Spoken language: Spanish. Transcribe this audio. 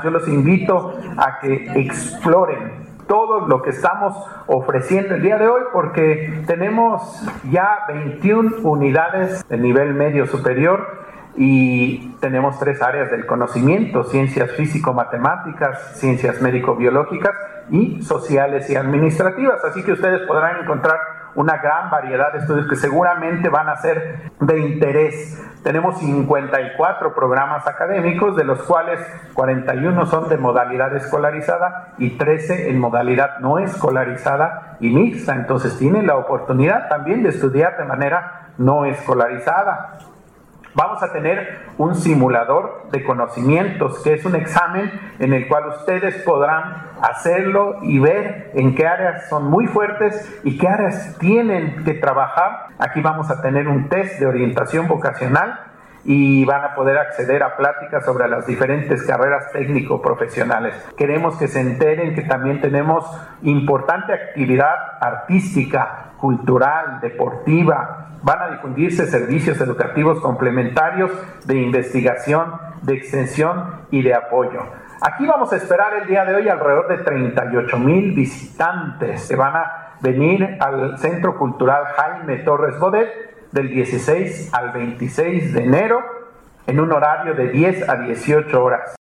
Yo los invito a que exploren todo lo que estamos ofreciendo el día de hoy, porque tenemos ya 21 unidades de nivel medio superior y tenemos 3 áreas del conocimiento: ciencias físico-matemáticas, ciencias médico-biológicas y sociales y administrativas. Así que ustedes podrán encontrar una gran variedad de estudios que seguramente van a ser de interés. Tenemos 54 programas académicos, de los cuales 41 son de modalidad escolarizada y 13 en modalidad no escolarizada y mixta. Entonces tienen la oportunidad también de estudiar de manera no escolarizada. Vamos a tener un simulador de conocimientos, que es un examen en el cual ustedes podrán hacerlo y ver en qué áreas son muy fuertes y qué áreas tienen que trabajar. Aquí vamos a tener un test de orientación vocacional y van a poder acceder a pláticas sobre las diferentes carreras técnico-profesionales. Queremos que se enteren que también tenemos importante actividad artística, cultural, deportiva. Van a difundirse servicios educativos complementarios de investigación, de extensión y de apoyo. Aquí vamos a esperar el día de hoy alrededor de 38,000 visitantes que van a venir al Centro Cultural Jaime Torres Bodet del 16 al 26 de enero en un horario de 10 a 18 horas.